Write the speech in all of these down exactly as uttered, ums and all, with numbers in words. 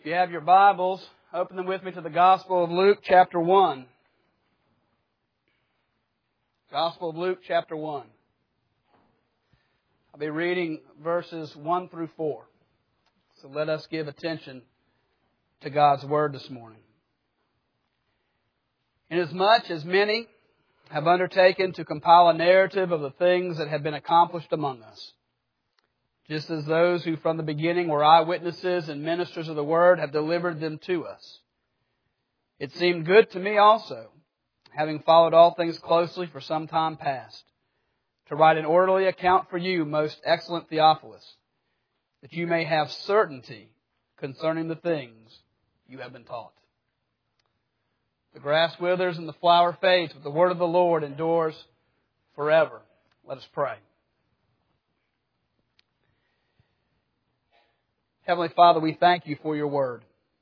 If you have your Bibles, open them with me to the Gospel of Luke, chapter one. Gospel of Luke, chapter one. I'll be reading verses one through four. So let us give attention to God's Word this morning. Inasmuch as many have undertaken to compile a narrative of the things that have been accomplished among us, just as those who from the beginning were eyewitnesses and ministers of the Word have delivered them to us. It seemed good to me also, having followed all things closely for some time past, to write an orderly account for you, most excellent Theophilus, that you may have certainty concerning the things you have been taught. The grass withers and the flower fades, but the word of the Lord endures forever. Let us pray. Heavenly Father, we thank you for your word.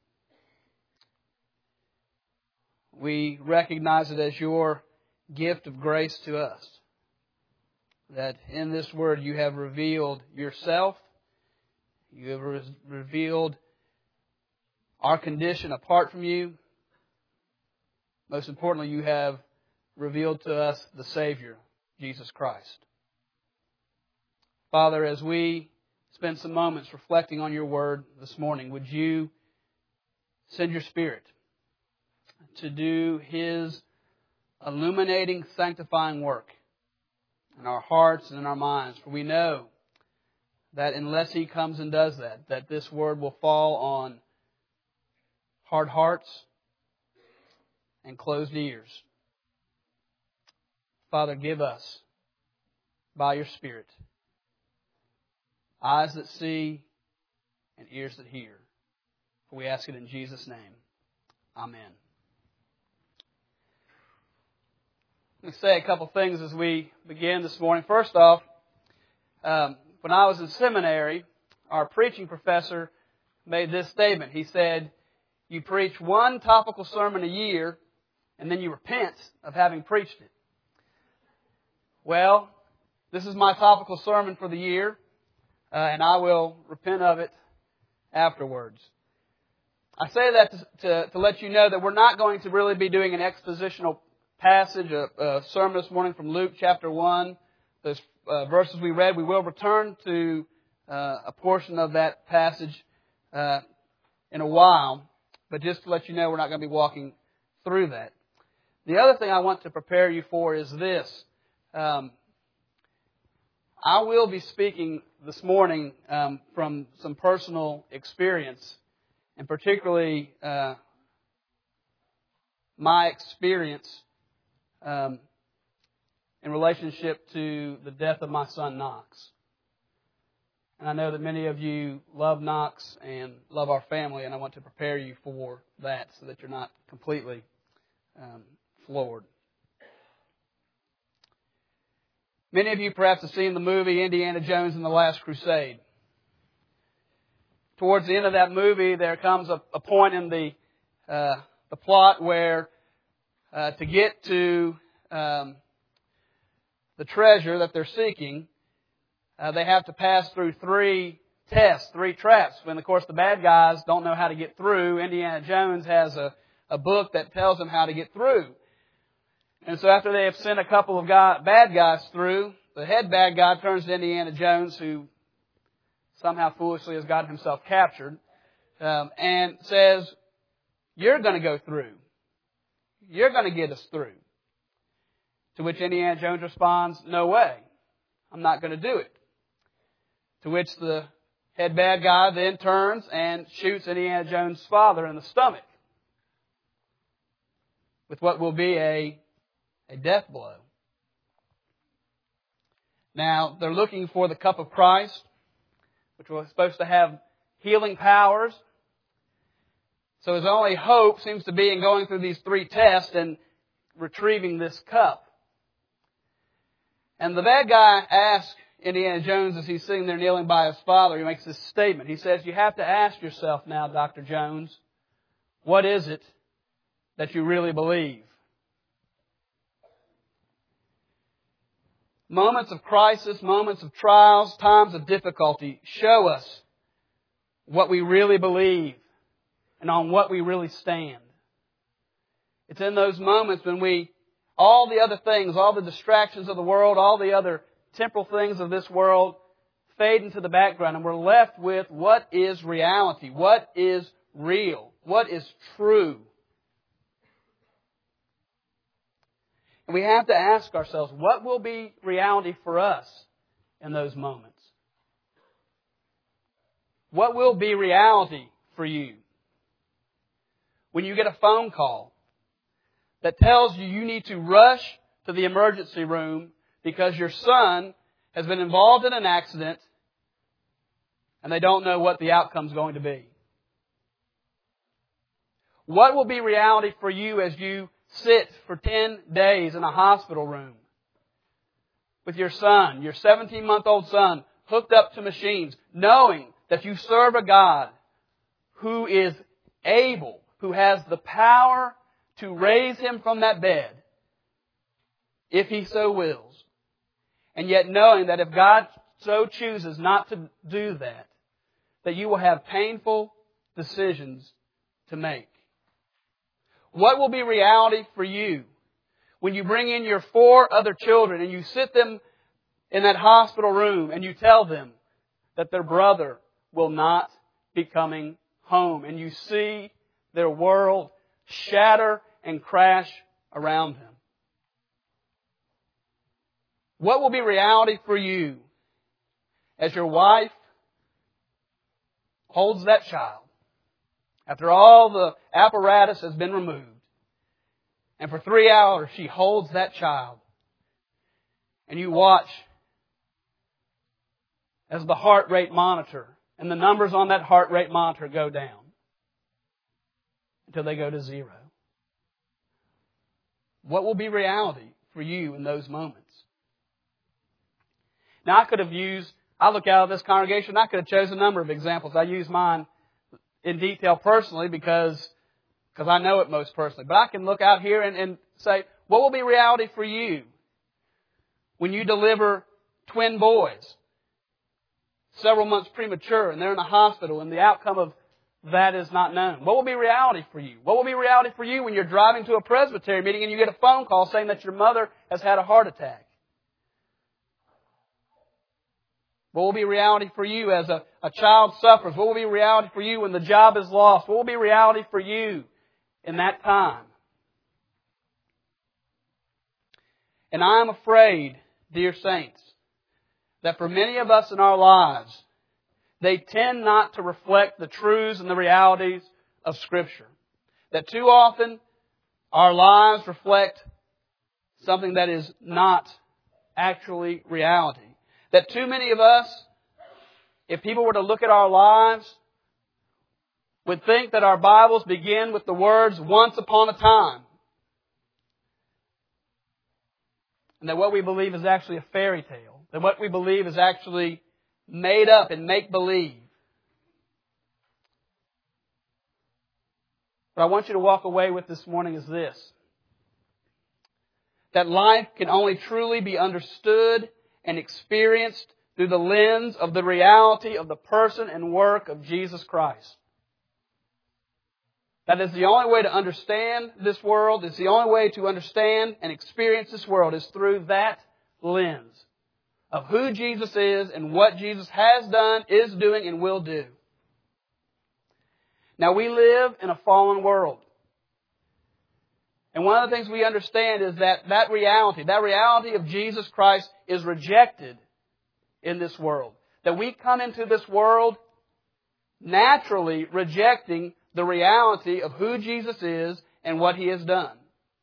We recognize it as your gift of grace to us, that in this word you have revealed yourself, you have re- revealed our condition apart from you. Most importantly, you have revealed to us the Savior, Jesus Christ. Father, as we spend some moments reflecting on your word this morning, would you send your Spirit to do His illuminating, sanctifying work in our hearts and in our minds? For we know that unless He comes and does that, that this word will fall on hard hearts and closed ears. Father, give us, by your Spirit, eyes that see and ears that hear. For we ask it in Jesus' name. Amen. Let me say a couple things as we begin this morning. First off, um, when I was in seminary, our preaching professor made this statement. He said, you preach one topical sermon a year, and then you repent of having preached it. Well, this is my topical sermon for the year, uh, and I will repent of it afterwards. I say that to, to, to let you know that we're not going to really be doing an expositional passage, a, a sermon this morning from Luke chapter one. Those uh, verses we read, we will return to uh, a portion of that passage uh, in a while, but just to let you know, we're not going to be walking through that. The other thing I want to prepare you for is this. Um, I will be speaking this morning um, from some personal experience, and particularly uh, my experience um, in relationship to the death of my son Knox. And I know that many of you love Knox and love our family, and I want to prepare you for that so that you're not completely um, floored. Many of you perhaps have seen the movie Indiana Jones and the Last Crusade. Towards the end of that movie, there comes a, a point in the uh, the plot where uh, to get to um, the treasure that they're seeking, uh, they have to pass through three tests, three traps. When, of course, the bad guys don't know how to get through, Indiana Jones has a, a book that tells them how to get through. And so after they have sent a couple of guy, bad guys through, the head bad guy turns to Indiana Jones, who somehow foolishly has gotten himself captured, um, and says, you're going to go through. You're going to get us through. To which Indiana Jones responds, no way. I'm not going to do it. To which the head bad guy then turns and shoots Indiana Jones' father in the stomach with what will be a A death blow. Now, they're looking for the cup of Christ, which was supposed to have healing powers. So his only hope seems to be in going through these three tests and retrieving this cup. And the bad guy asks Indiana Jones as he's sitting there kneeling by his father, he makes this statement. He says, you have to ask yourself now, Doctor Jones, what is it that you really believe? Moments of crisis, moments of trials, times of difficulty show us what we really believe and on what we really stand. It's in those moments when we, all the other things, all the distractions of the world, all the other temporal things of this world fade into the background, and we're left with what is reality, what is real, what is true. And we have to ask ourselves, what will be reality for us in those moments? What will be reality for you when you get a phone call that tells you you need to rush to the emergency room because your son has been involved in an accident and they don't know what the outcome is going to be? What will be reality for you as you sit for ten days in a hospital room with your son, your seventeen-month-old son, hooked up to machines, knowing that you serve a God who is able, who has the power to raise him from that bed, if He so wills. And yet knowing that if God so chooses not to do that, that you will have painful decisions to make. What will be reality for you when you bring in your four other children and you sit them in that hospital room and you tell them that their brother will not be coming home, and you see their world shatter and crash around them? What will be reality for you as your wife holds that child after all the apparatus has been removed, and for three hours she holds that child, and you watch as the heart rate monitor and the numbers on that heart rate monitor go down until they go to zero? What will be reality for you in those moments? Now, I could have used, I look out of this congregation, I could have chosen a number of examples. I use mine in detail personally because, because I know it most personally. But I can look out here and, and say, what will be reality for you when you deliver twin boys, several months premature, and they're in a hospital and the outcome of that is not known? What will be reality for you? What will be reality for you when you're driving to a presbytery meeting and you get a phone call saying that your mother has had a heart attack? What will be reality for you as a, a child suffers? What will be reality for you when the job is lost? What will be reality for you in that time? And I am afraid, dear saints, that for many of us in our lives, they tend not to reflect the truths and the realities of Scripture. That too often our lives reflect something that is not actually reality. That too many of us, if people were to look at our lives, would think that our Bibles begin with the words, "once upon a time." And that what we believe is actually a fairy tale. That what we believe is actually made up and make-believe. What I want you to walk away with this morning is this: that life can only truly be understood and experienced through the lens of the reality of the person and work of Jesus Christ. That is the only way to understand this world. It's the only way to understand and experience this world is through that lens of who Jesus is and what Jesus has done, is doing, and will do. Now, we live in a fallen world. And one of the things we understand is that that reality, that reality of Jesus Christ is rejected in this world. That we come into this world naturally rejecting the reality of who Jesus is and what He has done.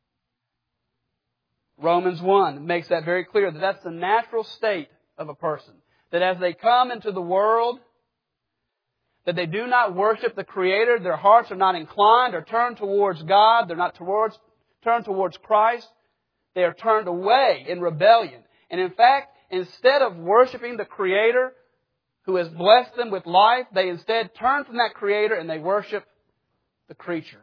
Romans one makes that very clear, that that's the natural state of a person. That as they come into the world, that they do not worship the Creator, their hearts are not inclined or turned towards God, they're not towards turned towards Christ, they are turned away in rebellion. And in fact, instead of worshiping the Creator who has blessed them with life, they instead turn from that Creator and they worship the creature.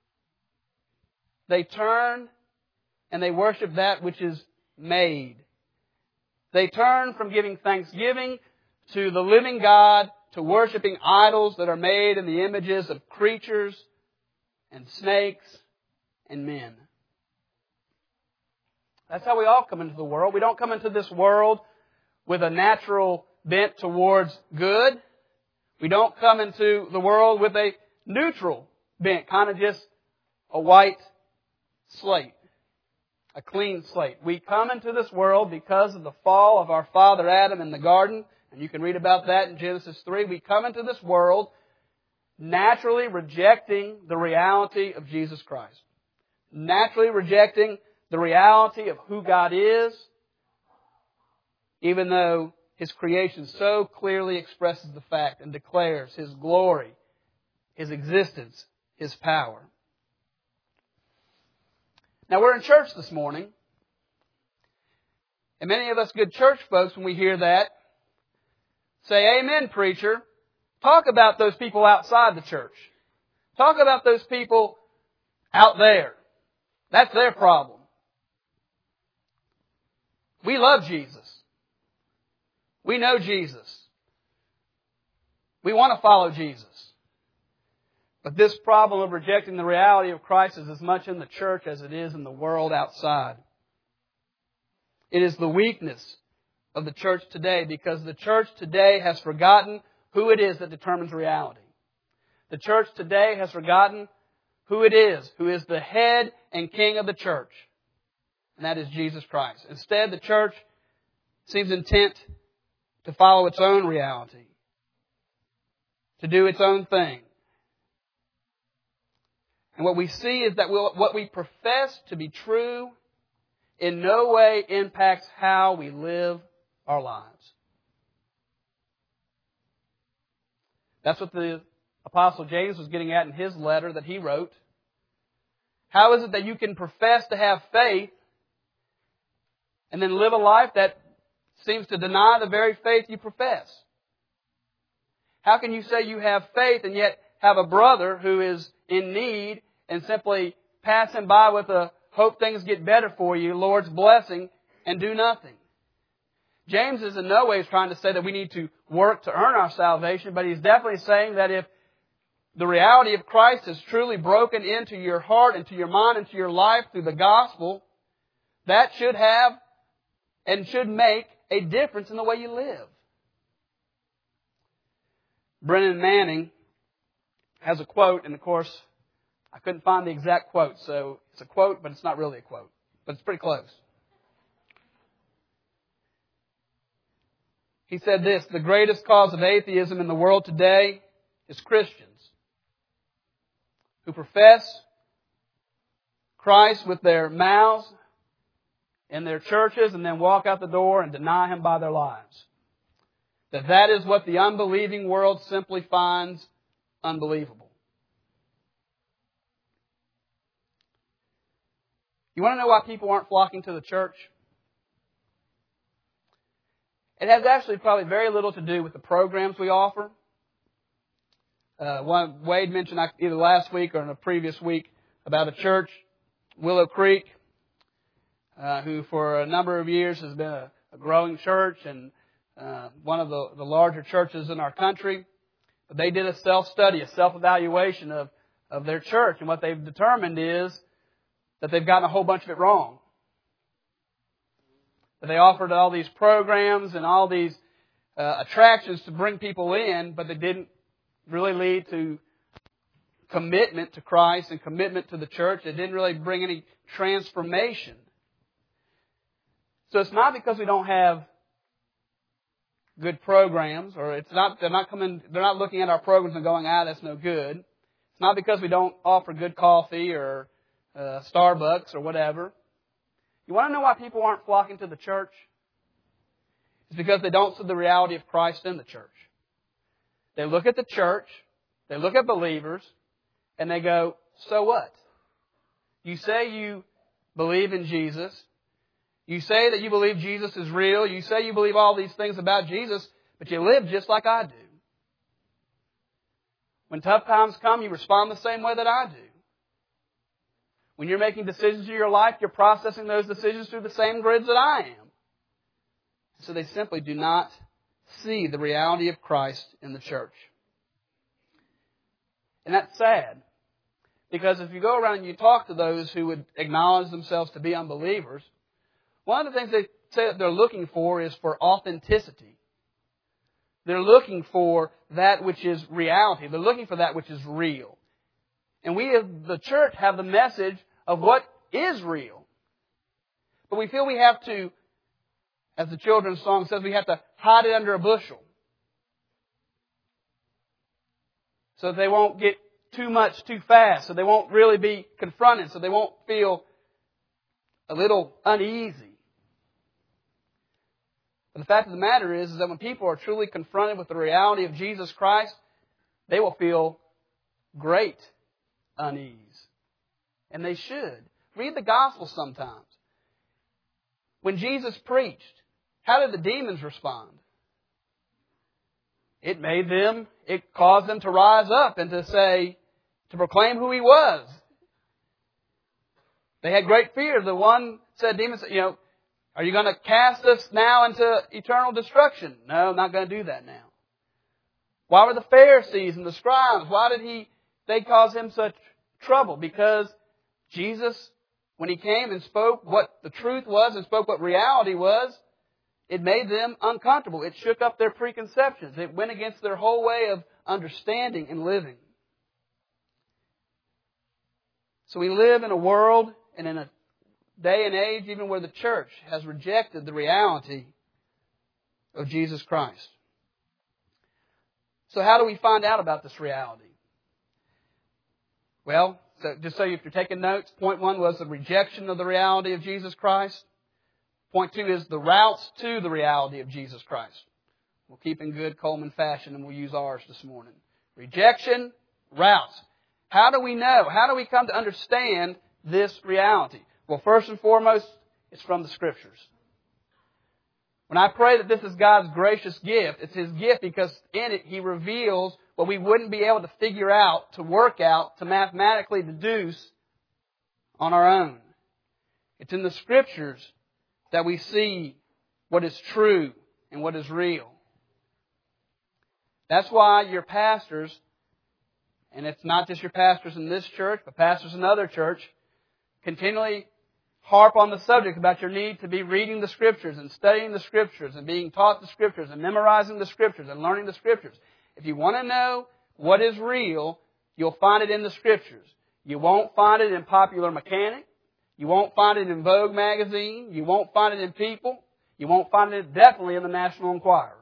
They turn and they worship that which is made. They turn from giving thanksgiving to the living God to worshiping idols that are made in the images of creatures and snakes and men. That's how we all come into the world. We don't come into this world with a natural bent towards good. We don't come into the world with a neutral bent, kind of just a white slate, a clean slate. We come into this world because of the fall of our father Adam in the garden, and you can read about that in Genesis three. We come into this world naturally rejecting the reality of Jesus Christ, naturally rejecting the reality of who God is, even though His creation so clearly expresses the fact and declares His glory, His existence, His power. Now, we're in church this morning, and many of us good church folks, when we hear that, say, "Amen, preacher." Talk about those people outside the church. Talk about those people out there. That's their problem. We love Jesus. We know Jesus. We want to follow Jesus. But this problem of rejecting the reality of Christ is as much in the church as it is in the world outside. It is the weakness of the church today, because the church today has forgotten who it is that determines reality. The church today has forgotten who it is who is the head and king of the church, and that is Jesus Christ. Instead, the church seems intent to follow its own reality, to do its own thing. And what we see is that we'll, what we profess to be true in no way impacts how we live our lives. That's what the Apostle James was getting at in his letter that he wrote. How is it that you can profess to have faith and then live a life that seems to deny the very faith you profess? How can you say you have faith and yet have a brother who is in need and simply pass him by with a hope things get better for you, Lord's blessing, and do nothing? James is in no way trying to say that we need to work to earn our salvation, but he's definitely saying that if the reality of Christ is truly broken into your heart, into your mind, into your life through the gospel, that should have and should make a difference in the way you live. Brennan Manning has a quote, and of course, I couldn't find the exact quote, so it's a quote, but it's not really a quote. But it's pretty close. He said this: "The greatest cause of atheism in the world today is Christians who profess Christ with their mouths in their churches and then walk out the door and deny Him by their lives. That that is what the unbelieving world simply finds unbelievable." You want to know why people aren't flocking to the church? It has actually probably very little to do with the programs we offer. Uh, one, Wade mentioned either last week or in a previous week about a church, Willow Creek, uh, who for a number of years has been a, a growing church and uh, one of the, the larger churches in our country. But they did a self-study, a self-evaluation of, of their church, and what they've determined is that they've gotten a whole bunch of it wrong. That they offered all these programs and all these uh, attractions to bring people in, but they didn't really lead to commitment to Christ and commitment to the church. It didn't really bring any transformation. So it's not because we don't have good programs, or it's not they're not coming they're not looking at our programs and going, ah, that's no good. It's not because we don't offer good coffee or uh, Starbucks or whatever. You want to know why people aren't flocking to the church? It's because they don't see the reality of Christ in the church. They look at the church, they look at believers, and they go, so what? You say you believe in Jesus. You say that you believe Jesus is real. You say you believe all these things about Jesus, but you live just like I do. When tough times come, you respond the same way that I do. When you're making decisions in your life, you're processing those decisions through the same grids that I am. So they simply do not see the reality of Christ in the church. And that's sad. Because if you go around and you talk to those who would acknowledge themselves to be unbelievers, one of the things they say that they're looking for is for authenticity. They're looking for that which is reality. They're looking for that which is real. And we as the church have the message of what is real. But we feel we have to, as the children's song says, we have to hide it under a bushel. So that they won't get too much too fast. So they won't really be confronted. So they won't feel a little uneasy. But the fact of the matter is, is that when people are truly confronted with the reality of Jesus Christ, they will feel great unease. And they should. Read the Gospel sometimes. When Jesus preached, how did the demons respond? It made them, it caused them to rise up and to say, to proclaim who He was. They had great fear. The one said, demons, you know, are you going to cast us now into eternal destruction? No, I'm not going to do that now. Why were the Pharisees and the scribes, why did he, they cause Him such trouble? Because Jesus, when He came and spoke what the truth was and spoke what reality was, it made them uncomfortable. It shook up their preconceptions. It went against their whole way of understanding and living. So we live in a world and in a day and age even where the church has rejected the reality of Jesus Christ. So how do we find out about this reality? Well, so just so if you're taking notes, point one was the rejection of the reality of Jesus Christ. Point two is the routes to the reality of Jesus Christ. We'll keep in good Coleman fashion and we'll use ours this morning. Rejection, routes. How do we know? How do we come to understand this reality? Well, first and foremost, it's from the Scriptures. When I pray that this is God's gracious gift, it's His gift because in it He reveals what we wouldn't be able to figure out, to work out, to mathematically deduce on our own. It's in the Scriptures that we see what is true and what is real. That's why your pastors, and it's not just your pastors in this church, but pastors in other church, continually harp on the subject about your need to be reading the Scriptures and studying the Scriptures and being taught the Scriptures and memorizing the Scriptures and learning the Scriptures. If you want to know what is real, you'll find it in the Scriptures. You won't find it in Popular Mechanic. You won't find it in Vogue magazine. You won't find it in People. You won't find it definitely in the National Enquirer.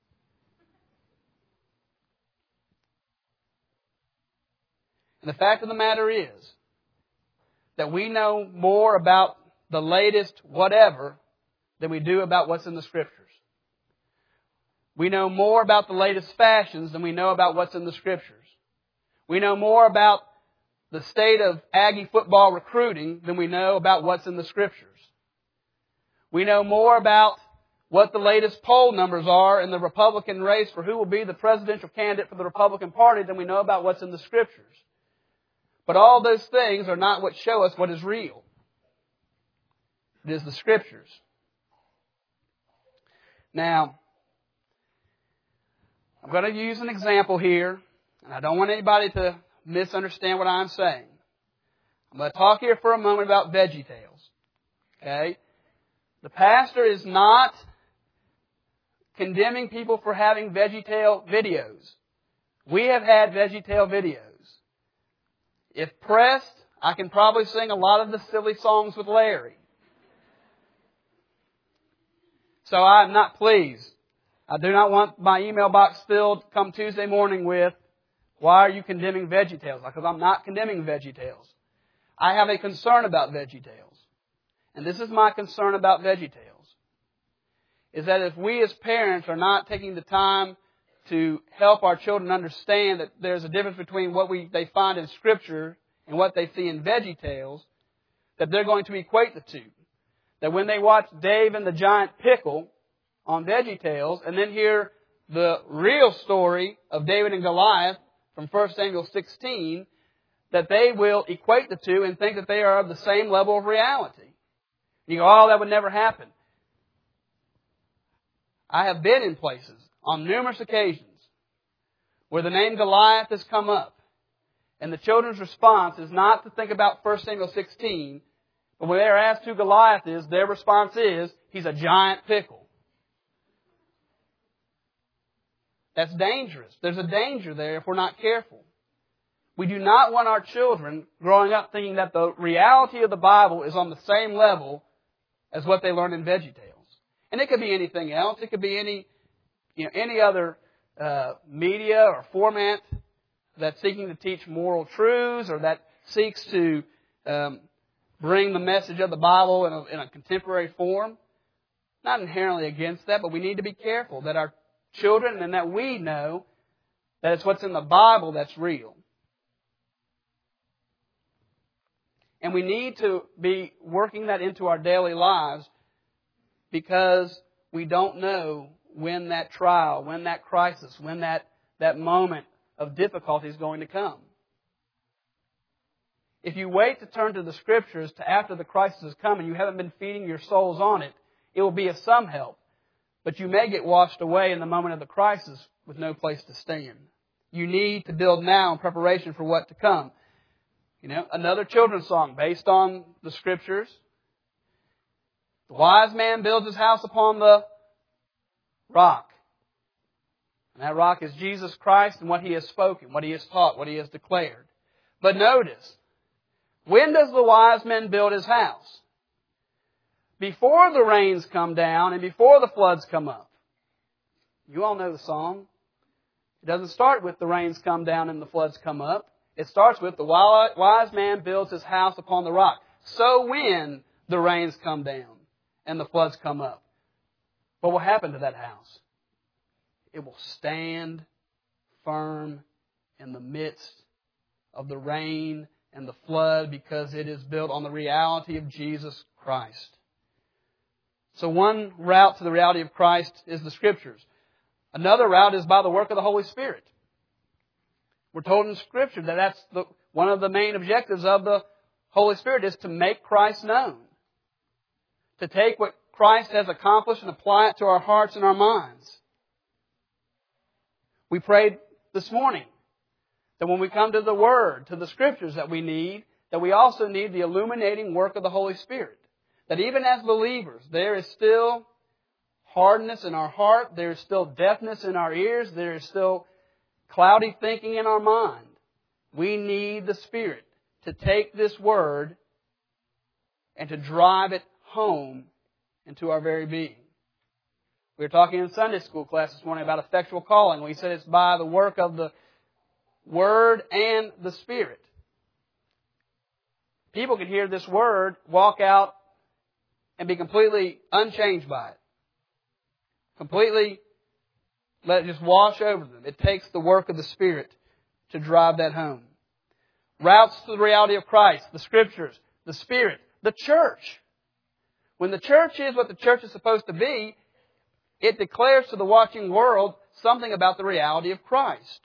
And the fact of the matter is that we know more about the latest whatever than we do about what's in the Scriptures. We know more about the latest fashions than we know about what's in the Scriptures. We know more about the state of Aggie football recruiting than we know about what's in the Scriptures. We know more about what the latest poll numbers are in the Republican race for who will be the presidential candidate for the Republican Party than we know about what's in the Scriptures. But all those things are not what show us what is real. It is the Scriptures. Now, I'm going to use an example here, and I don't want anybody to misunderstand what I'm saying. I'm going to talk here for a moment about VeggieTales. Okay? The pastor is not condemning people for having VeggieTale videos. We have had VeggieTale videos. If pressed, I can probably sing a lot of the silly songs with Larry. So I'm not pleased. I do not want my email box filled come Tuesday morning with, why are you condemning VeggieTales? Because I'm not condemning VeggieTales. I have a concern about VeggieTales. And this is my concern about VeggieTales. Is that if we as parents are not taking the time to help our children understand that there's a difference between what we they find in Scripture and what they see in VeggieTales, that they're going to equate the two. That when they watch Dave and the Giant Pickle on VeggieTales and then hear the real story of David and Goliath from First Samuel sixteen, that they will equate the two and think that they are of the same level of reality. You go, oh, that would never happen. I have been in places on numerous occasions where the name Goliath has come up. And the children's response is not to think about First Samuel sixteen, but when they're asked who Goliath is, their response is, he's a giant pickle. That's dangerous. There's a danger there if we're not careful. We do not want our children growing up thinking that the reality of the Bible is on the same level as what they learn in VeggieTales. And it could be anything else. It could be any, you know, any other uh, media or format that's seeking to teach moral truths or that seeks to um, bring the message of the Bible in a, in a contemporary form. Not inherently against that, but we need to be careful that our children and that we know that it's what's in the Bible that's real. And we need to be working that into our daily lives because we don't know when that trial, when that crisis, when that, that moment of difficulty is going to come. If you wait to turn to the Scriptures to after the crisis has come and you haven't been feeding your souls on it, it will be of some help. But you may get washed away in the moment of the crisis with no place to stand. You need to build now in preparation for what to come. You know, another children's song based on the Scriptures. The wise man builds his house upon the rock. And that rock is Jesus Christ and what He has spoken, what He has taught, what He has declared. But notice, when does the wise man build his house? Before the rains come down and before the floods come up. You all know the song. It doesn't start with the rains come down and the floods come up. It starts with the wise man builds his house upon the rock. So when the rains come down and the floods come up, what will happen to that house? It will stand firm in the midst of the rain and the flood because it is built on the reality of Jesus Christ. So one route to the reality of Christ is the Scriptures. Another route is by the work of the Holy Spirit. We're told in Scripture that that's the, one of the main objectives of the Holy Spirit is to make Christ known. To take what Christ has accomplished and apply it to our hearts and our minds. We prayed this morning that when we come to the Word, to the Scriptures that we need, that we also need the illuminating work of the Holy Spirit. That even as believers, there is still hardness in our heart, there is still deafness in our ears, there is still cloudy thinking in our mind. We need the Spirit to take this Word and to drive it home into our very being. We were talking in Sunday school class this morning about effectual calling. We said it's by the work of the Word and the Spirit. People can hear this Word, walk out, and be completely unchanged by it. Completely let it just wash over them. It takes the work of the Spirit to drive that home. Routes to the reality of Christ, the Scriptures, the Spirit, the church. When the church is what the church is supposed to be, it declares to the watching world something about the reality of Christ.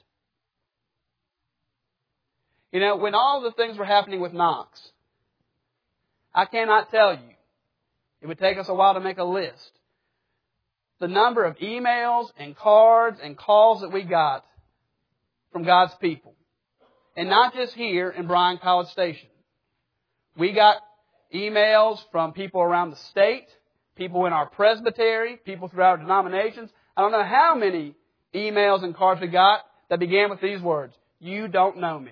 You know, when all the things were happening with Knox, I cannot tell you, it would take us a while to make a list, the number of emails and cards and calls that we got from God's people. And not just here in Bryan College Station. We got emails from people around the state, people in our presbytery, people throughout our denominations. I don't know how many emails and cards we got that began with these words, "You don't know me.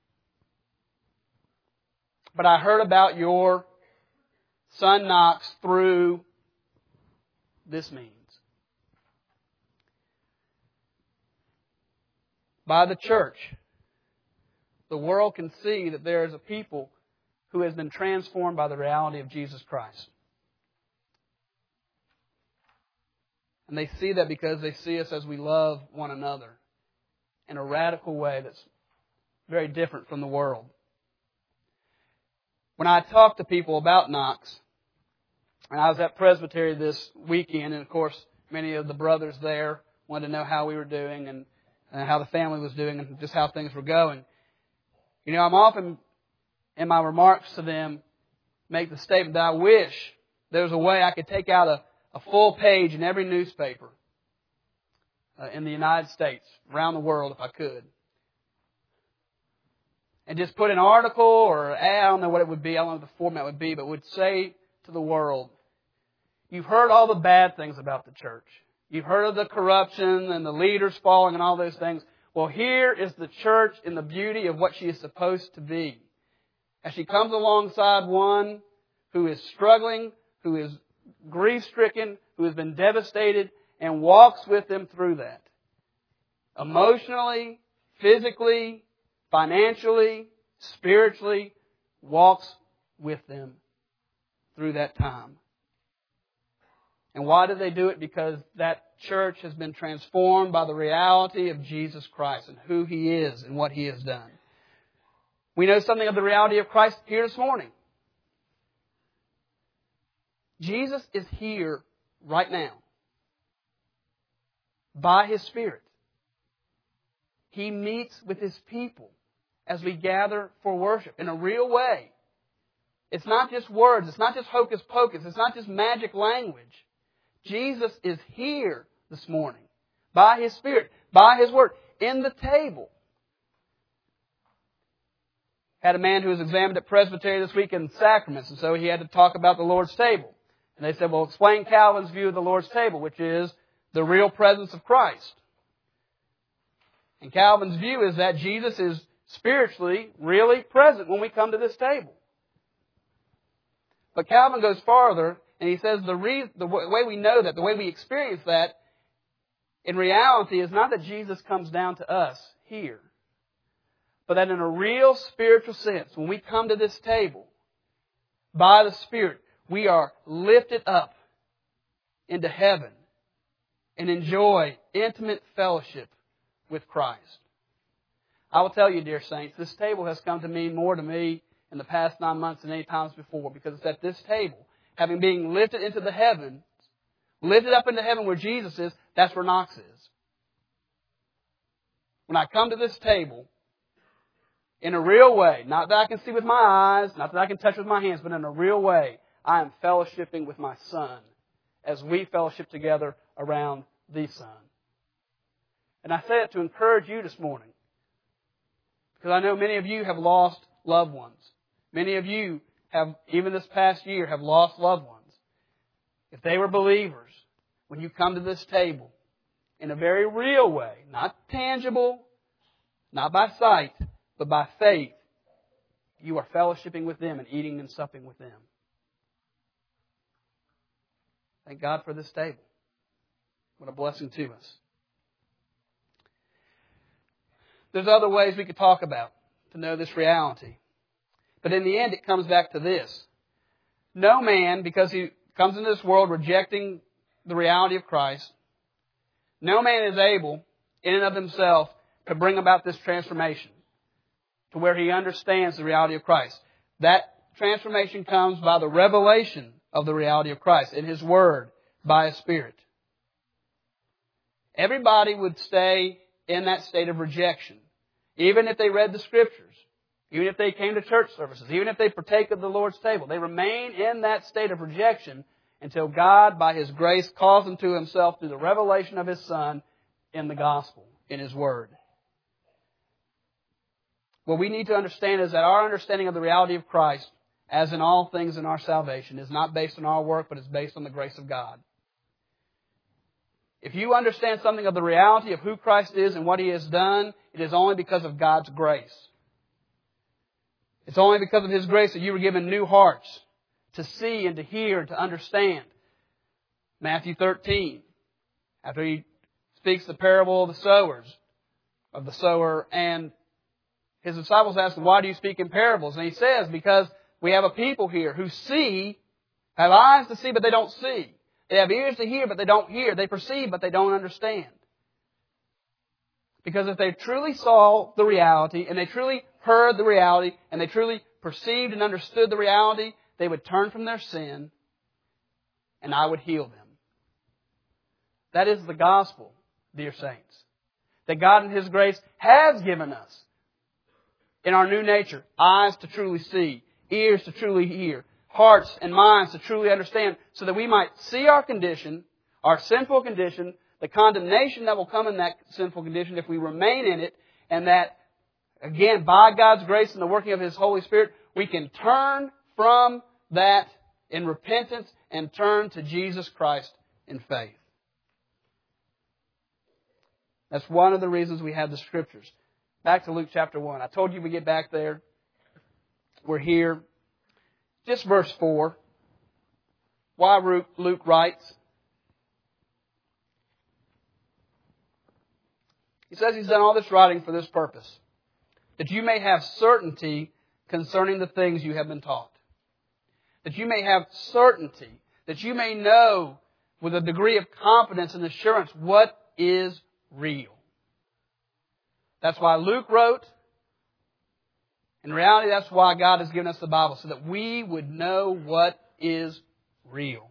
But I heard about your son Knox through this means." By the church, the world can see that there is a people who has been transformed by the reality of Jesus Christ. And they see that because they see us as we love one another in a radical way that's very different from the world. When I talk to people about Knox, and I was at Presbytery this weekend, and of course many of the brothers there wanted to know how we were doing and, and how the family was doing and just how things were going. You know, I'm often, in my remarks to them, make the statement that I wish there was a way I could take out a, a full page in every newspaper uh, in the United States, around the world if I could, and just put an article or I don't know what it would be, I don't know what the format would be, but would say to the world, you've heard all the bad things about the church. You've heard of the corruption and the leaders falling and all those things. Well, here is the church in the beauty of what she is supposed to be. As she comes alongside one who is struggling, who is grief-stricken, who has been devastated, and walks with them through that. Emotionally, physically, financially, spiritually, walks with them through that time. And why do they do it? Because that church has been transformed by the reality of Jesus Christ and who He is and what He has done. We know something of the reality of Christ here this morning. Jesus is here right now by His Spirit. He meets with His people as we gather for worship in a real way. It's not just words. It's not just hocus pocus. It's not just magic language. Jesus is here this morning by His Spirit, by His Word, in the table. Had a man who was examined at Presbytery this week in sacraments, and so he had to talk about the Lord's table. And they said, well, explain Calvin's view of the Lord's table, which is the real presence of Christ. And Calvin's view is that Jesus is spiritually really present when we come to this table. But Calvin goes farther, and he says the, re- the way we know that, the way we experience that, in reality is not that Jesus comes down to us here, but that in a real spiritual sense, when we come to this table, by the Spirit, we are lifted up into heaven and enjoy intimate fellowship with Christ. I will tell you, dear saints, this table has come to mean more to me in the past nine months than any times before, because it's at this table, having been lifted into the heavens, lifted up into heaven where Jesus is, that's where Knox is. When I come to this table, in a real way, not that I can see with my eyes, not that I can touch with my hands, but in a real way, I am fellowshipping with my Son as we fellowship together around the Son. And I say it to encourage you this morning, because I know many of you have lost loved ones. Many of you have, even this past year, have lost loved ones. If they were believers, when you come to this table, in a very real way, not tangible, not by sight, but by faith, you are fellowshipping with them and eating and supping with them. Thank God for this table. What a blessing to us. There's other ways we could talk about to know this reality. But in the end, it comes back to this. No man, because he comes into this world rejecting the reality of Christ, no man is able, in and of himself, to bring about this transformation to where he understands the reality of Christ. That transformation comes by the revelation of the reality of Christ in His Word, by His Spirit. Everybody would stay in that state of rejection, even if they read the Scriptures, even if they came to church services, even if they partake of the Lord's table. They remain in that state of rejection until God, by His grace, calls them to Himself through the revelation of His Son in the Gospel, in His Word. What we need to understand is that our understanding of the reality of Christ, as in all things in our salvation, is not based on our work, but is based on the grace of God. If you understand something of the reality of who Christ is and what He has done, it is only because of God's grace. It's only because of His grace that you were given new hearts to see and to hear and to understand. Matthew thirteen, after He speaks the parable of the sowers, of the sower, and His disciples ask Him, why do you speak in parables? And He says, because we have a people here who see, have eyes to see, but they don't see. They have ears to hear, but they don't hear. They perceive, but they don't understand. Because if they truly saw the reality, and they truly heard the reality, and they truly perceived and understood the reality, they would turn from their sin, and I would heal them. That is the gospel, dear saints. That God in His grace has given us, in our new nature, eyes to truly see, ears to truly hear, hearts and minds to truly understand, so that we might see our condition, our sinful condition, the condemnation that will come in that sinful condition if we remain in it, and that, again, by God's grace and the working of His Holy Spirit, we can turn from that in repentance and turn to Jesus Christ in faith. That's one of the reasons we have the Scriptures. Back to Luke chapter one. I told you we get back there. We're here. Just verse four. Why Luke writes. He says he's done all this writing for this purpose, that you may have certainty concerning the things you have been taught. That you may have certainty, that you may know with a degree of confidence and assurance what is real. That's why Luke wrote. In reality, that's why God has given us the Bible, so that we would know what is real.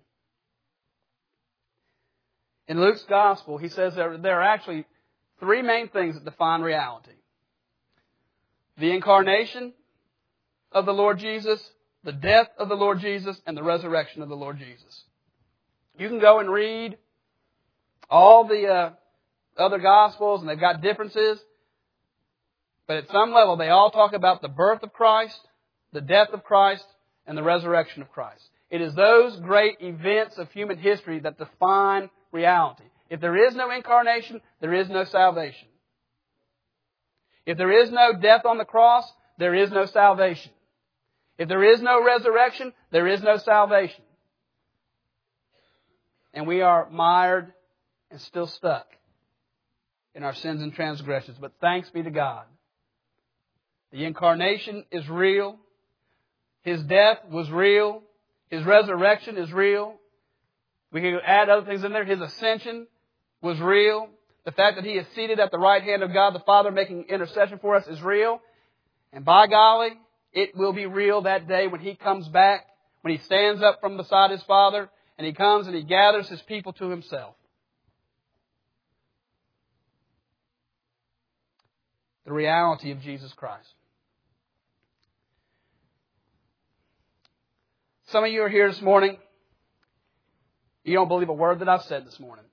In Luke's Gospel, he says there, there are actually three main things that define reality. The incarnation of the Lord Jesus, the death of the Lord Jesus, and the resurrection of the Lord Jesus. You can go and read all the uh, other Gospels, and they've got differences. But at some level, they all talk about the birth of Christ, the death of Christ, and the resurrection of Christ. It is those great events of human history that define reality. If there is no incarnation, there is no salvation. If there is no death on the cross, there is no salvation. If there is no resurrection, there is no salvation. And we are mired and still stuck in our sins and transgressions. But thanks be to God. The incarnation is real. His death was real. His resurrection is real. We can add other things in there. His ascension was real. The fact that He is seated at the right hand of God the Father making intercession for us is real. And by golly, it will be real that day when He comes back, when He stands up from beside His Father, and He comes and He gathers His people to Himself. The reality of Jesus Christ. Some of you are here this morning. You don't believe a word that I've said this morning.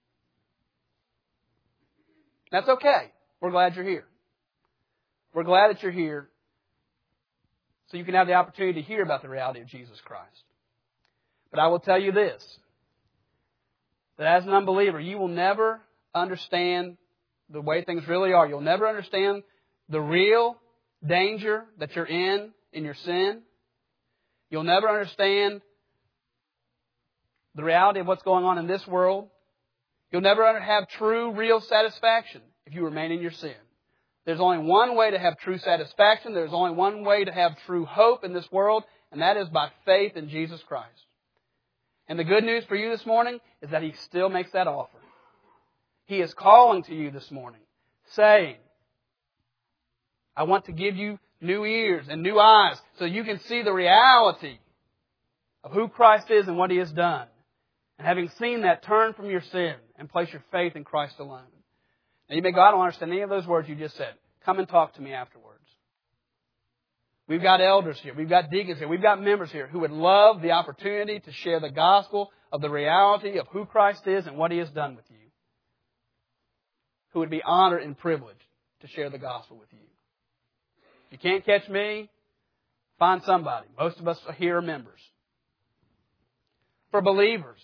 That's okay. We're glad you're here. We're glad that you're here so you can have the opportunity to hear about the reality of Jesus Christ. But I will tell you this, that as an unbeliever, you will never understand the way things really are. You'll never understand the real danger that you're in in your sin. You'll never understand the reality of what's going on in this world. You'll never have true, real satisfaction if you remain in your sin. There's only one way to have true satisfaction. There's only one way to have true hope in this world, and that is by faith in Jesus Christ. And the good news for you this morning is that He still makes that offer. He is calling to you this morning, saying, I want to give you new ears and new eyes so you can see the reality of who Christ is and what He has done. And having seen that, turn from your sin and place your faith in Christ alone. Now you may go, I don't understand any of those words you just said. Come and talk to me afterwards. We've got elders here. We've got deacons here. We've got members here who would love the opportunity to share the gospel of the reality of who Christ is and what He has done with you. Who would be honored and privileged to share the gospel with you. If you can't catch me, find somebody. Most of us here are members. For believers,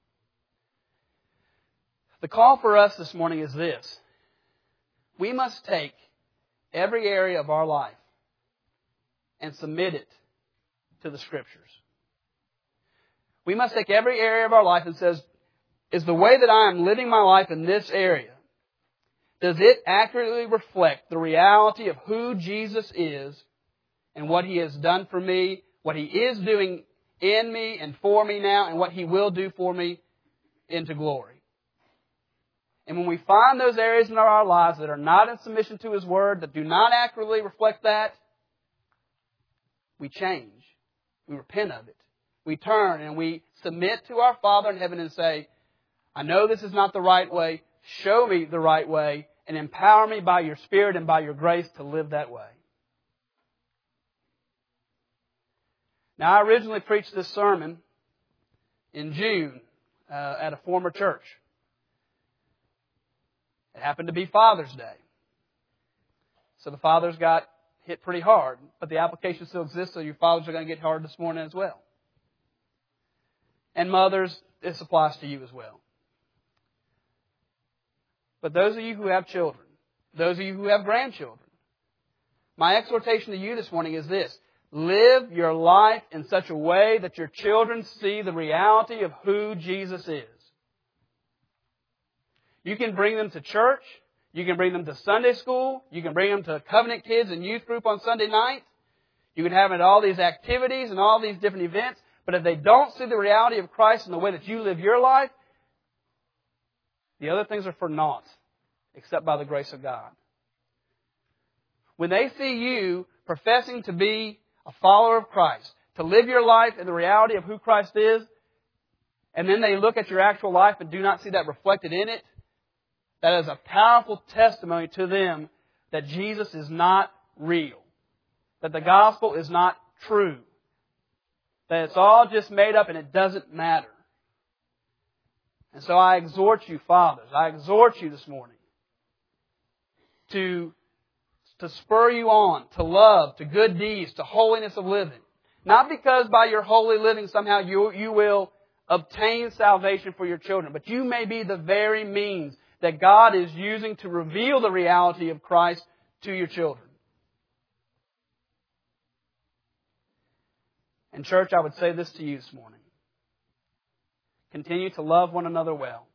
the call for us this morning is this. We must take every area of our life and submit it to the Scriptures. We must take every area of our life and says, is the way that I am living my life in this area, does it accurately reflect the reality of who Jesus is and what He has done for me, what He is doing in me and for me now, and what He will do for me into glory? And when we find those areas in our lives that are not in submission to His Word, that do not accurately reflect that, we change. We repent of it. We turn and we submit to our Father in heaven and say, I know this is not the right way. Show me the right way and empower me by your Spirit and by your grace to live that way. Now, I originally preached this sermon in June uh, at a former church. It happened to be Father's Day. So the fathers got hit pretty hard, but the application still exists, so your fathers are going to get hard this morning as well. And mothers, this applies to you as well. But those of you who have children, those of you who have grandchildren, my exhortation to you this morning is this. Live your life in such a way that your children see the reality of who Jesus is. You can bring them to church. You can bring them to Sunday school. You can bring them to Covenant Kids and Youth Group on Sunday night. You can have them at all these activities and all these different events. But if they don't see the reality of Christ in the way that you live your life, the other things are for naught, except by the grace of God. When they see you professing to be a follower of Christ, to live your life in the reality of who Christ is, and then they look at your actual life and do not see that reflected in it, that is a powerful testimony to them that Jesus is not real, that the gospel is not true, that it's all just made up and it doesn't matter. And so I exhort you, fathers, I exhort you this morning to to spur you on to love, to good deeds, to holiness of living. Not because by your holy living somehow you, you will obtain salvation for your children, but you may be the very means that God is using to reveal the reality of Christ to your children. And church, I would say this to you this morning. Continue to love one another well.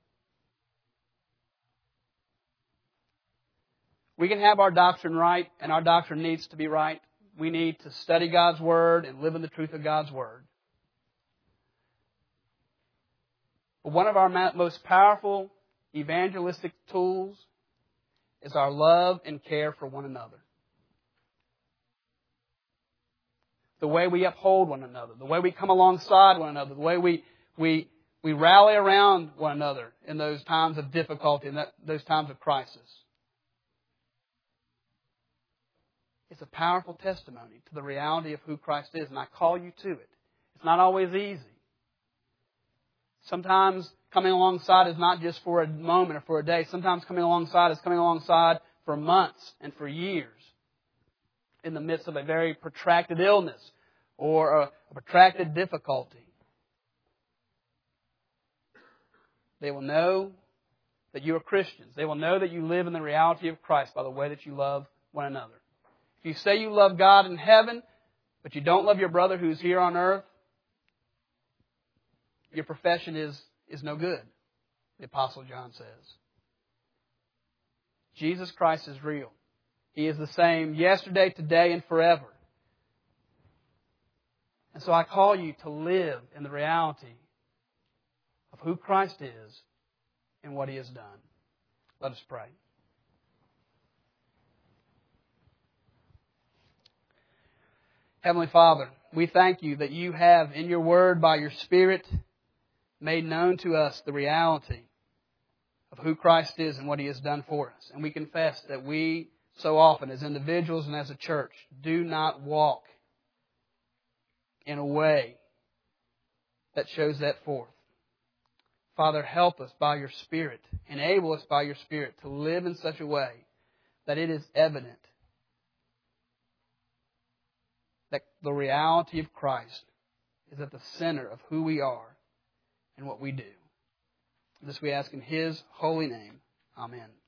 We can have our doctrine right, and our doctrine needs to be right. We need to study God's Word and live in the truth of God's Word. But one of our most powerful evangelistic tools is our love and care for one another. The way we uphold one another, the way we come alongside one another, the way we we we rally around one another in those times of difficulty, in that, those times of crisis. It's a powerful testimony to the reality of who Christ is, and I call you to it. It's not always easy. Sometimes coming alongside is not just for a moment or for a day. Sometimes coming alongside is coming alongside for months and for years in the midst of a very protracted illness or a, a protracted difficulty. They will know that you are Christians. They will know that you live in the reality of Christ by the way that you love one another. If you say you love God in heaven, but you don't love your brother who's here on earth, your profession is, is no good, the Apostle John says. Jesus Christ is real. He is the same yesterday, today, and forever. And so I call you to live in the reality of who Christ is and what He has done. Let us pray. Heavenly Father, we thank You that You have in Your Word by Your Spirit made known to us the reality of who Christ is and what He has done for us. And we confess that we so often as individuals and as a church do not walk in a way that shows that forth. Father, help us by Your Spirit, enable us by Your Spirit to live in such a way that it is evident that the reality of Christ is at the center of who we are and what we do. This we ask in His holy name. Amen.